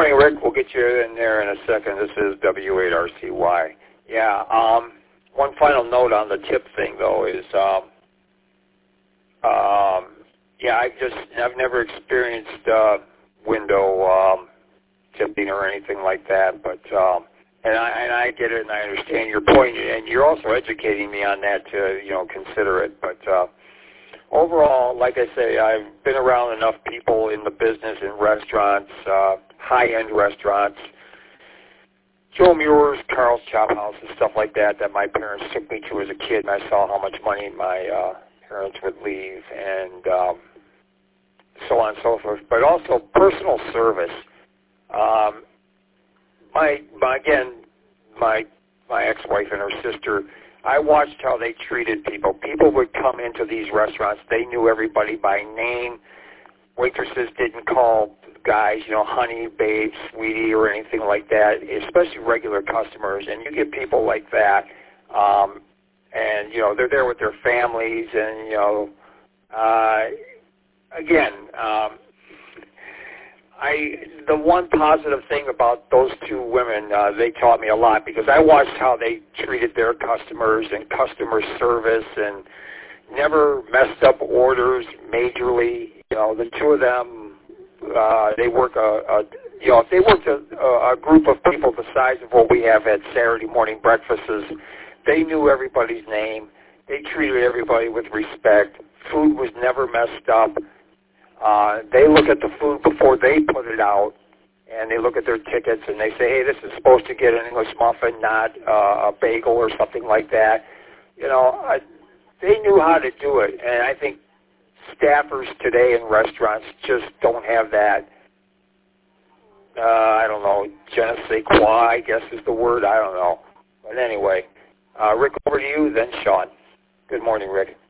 morning, Rick. We'll get you in there in a second. This is W8RCY. Yeah, one final note on the tip thing, though, is, I've never experienced window tipping or anything like that, but and I get it and I understand your point, and you're also educating me on that to consider it. But overall, like I say, I've been around enough people in the business, in restaurants, high-end restaurants, Joe Muir's, Carl's Chop House, and stuff like that my parents took me to as a kid, and I saw how much money my parents would leave, and so on and so forth. But also personal service. My ex-wife and her sister, I watched how they treated people. People would come into these restaurants. They knew everybody by name. Waitresses didn't call guys, honey, babe, sweetie, or anything like that, especially regular customers. And you get people like that, and, they're there with their families. And, the one positive thing about those two women, they taught me a lot, because I watched how they treated their customers and customer service and never messed up orders majorly. The two of them, they work if they worked a group of people the size of what we have at Saturday morning breakfasts, they knew everybody's name. They treated everybody with respect. Food was never messed up. They look at the food before they put it out, and they look at their tickets, and they say, hey, this is supposed to get an English muffin, not a bagel or something like that. They knew how to do it, and I think staffers today in restaurants just don't have that, I don't know, je ne sais quoi, I guess is the word, I don't know. But anyway, Rick, over to you, then Sean. Good morning, Rick.